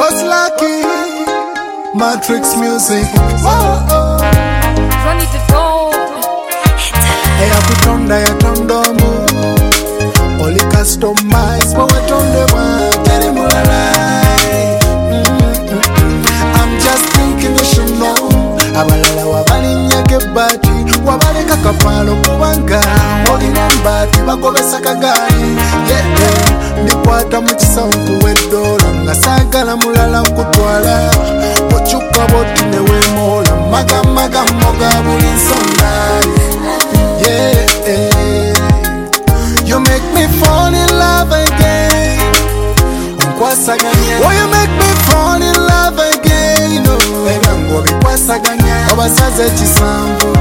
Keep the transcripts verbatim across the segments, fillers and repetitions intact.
Boss Lucky, Matrix Music. Oh, oh. Ronnie the Gold. Eya kutonda ya tondomo Oli customize Mwa tonde mwa Teri mulalai. I'm just thinking you should know. Abalala wabali nyake bati wabali kakapalo kubanga oli nembati bakobesa kagani. Yeah, yeah. Ndikwata mukisawu wedola nga sagala mulala nkutwala ochuka boti newemola maga maga moga buli nsonga. Yeah, yeah. You make me fall in love again. Unkwasaganya. Oh, you make me fall in love again. Oh, ebango bikwasaganya. Obasaze chisambu.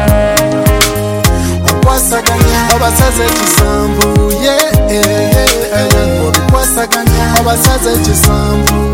Unkwasaganya. Obasaze chisambu. Yeah, yeah, yeah. Ebango bikwasaganya. Obasaze chisambu.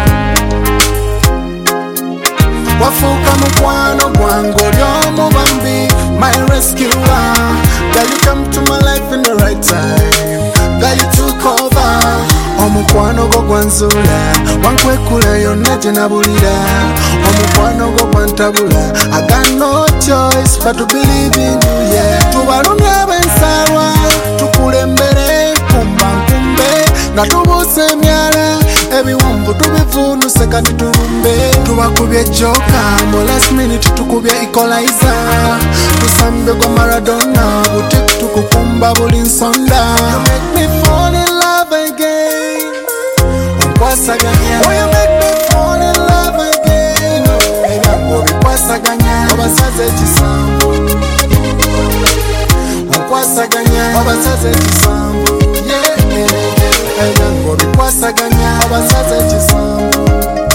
Wafuka mukwano gwango lyomu bambi, my rescuer. Girl, you come to my life in the right time. Girl, you took over. Omukwano go gwanzula wankwekula yonna gye nabulira. Omukwano go gwantabula. I got no choice but to believe in you, yeah. Tubalumye ab'ensaalwa tukulembere nkumba nkumbe nga tubuuse emyala ebiwumbu tubivuunuse kati tulumbe. Tubakubye joka mu last minute tukubye equalizer. Tusambe go Maradona butik tukukumba buli nsonda. You make me fall in love again. Unkwasaganya. Oh, you make me fall in love again. Ebyagwo bikwasaganya. Obasaze ekisambu. Unkwasaganya. Obasaze ekisambu. Yeah, yeah, yeah. Ebyagwo bikwasaganya. Obasaze ekisambu.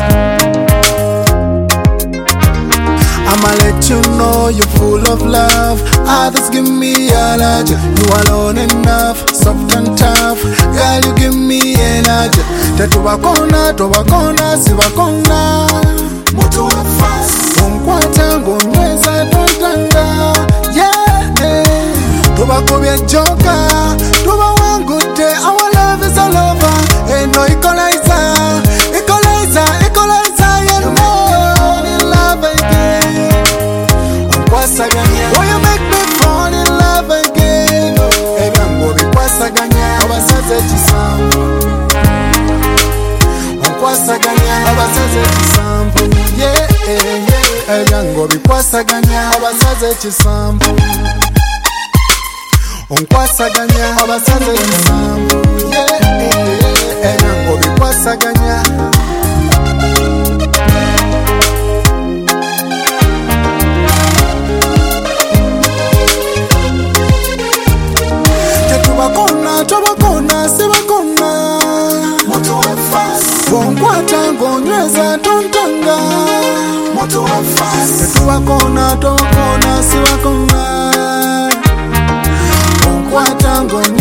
I'ma let you know you're full of love. Others give me allergy. You alone enough, soft and tough. Girl, you give me energy. Tetubakona, tubakona, sibakona. Mutu wa fast. Unkwata ngonyweza tontanga. Yeah, yeah. Tubakubye joka, tubawangute. Our love is all over. Ain't no equalizer, equalizer, equalizer. You know. Oh, you make me fall in love again. Ebyangwo bikwasaganya. Obasaze ekisambu. Unkwasaganya. Obasaze ekisambu. Yeah, yeah, yeah. Ebyangwo bikwasaganya. Obasaze ekisambu. Unkwasaganya. Obasaze ekisambu. Yeah, yeah, yeah. Ebyangwo bikwasaganya. Tobakona, sibakona. Mutu wa fast. Wonkwata ngonyweza tontanga. Mutu wa fast. Tobakona, tobakona, sibakona. Wonkwata ngonyweza